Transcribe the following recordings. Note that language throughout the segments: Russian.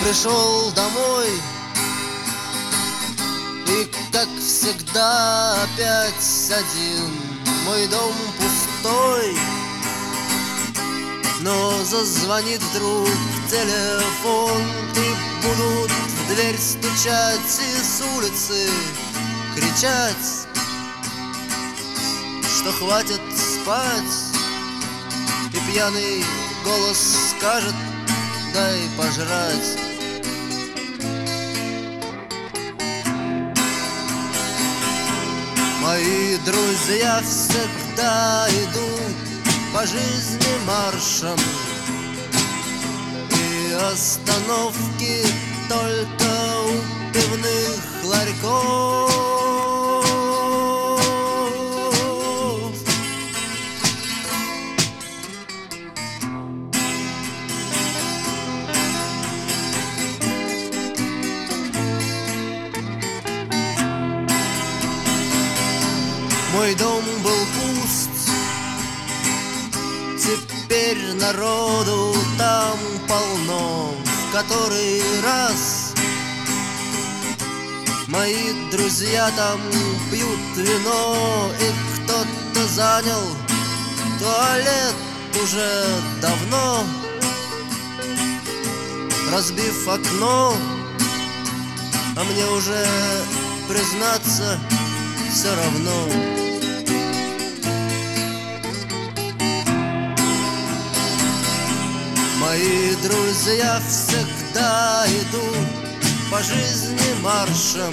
пришел домой, и, как всегда, опять один. Мой дом пустой, но зазвонит вдруг телефон, и будут в дверь стучать и с улицы кричать, что хватит спать. И пьяный голос скажет: дай пожрать. Мои друзья всегда идут по жизни маршем, и остановки только у пивных ларьков. Мой дом был пуст, теперь народу там полно. В который раз мои друзья там пьют вино, и кто-то занял туалет уже давно, разбив окно. А мне уже, признаться, все равно. Мои друзья всегда идут по жизни маршем,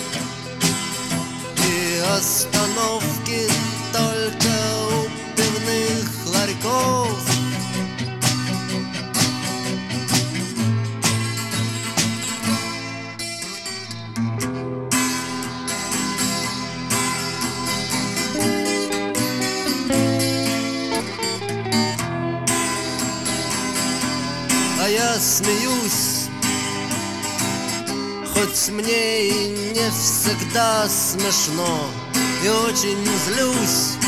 и остановки только у пивных ларьков. А я смеюсь, хоть мне и не всегда смешно, и очень злюсь,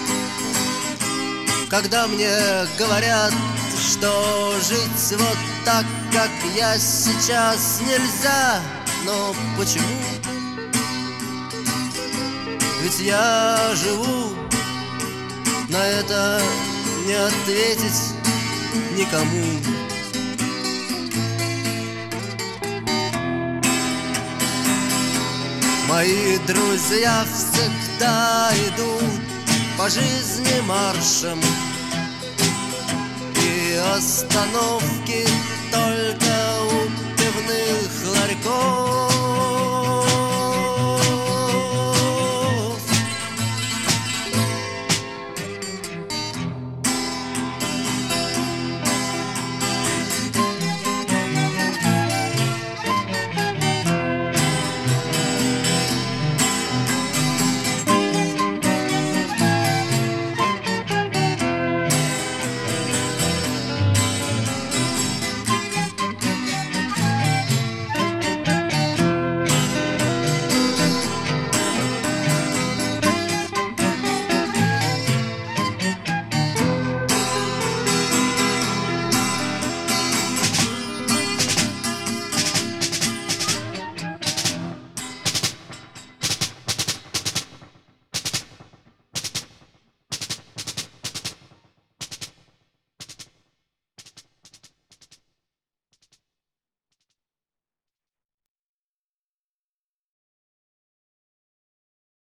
когда мне говорят, что жить вот так, как я сейчас, нельзя. Но почему? Ведь я живу, на это не ответить никому. Мои друзья всегда идут по жизни маршем, и остановки только у пивных ларьков.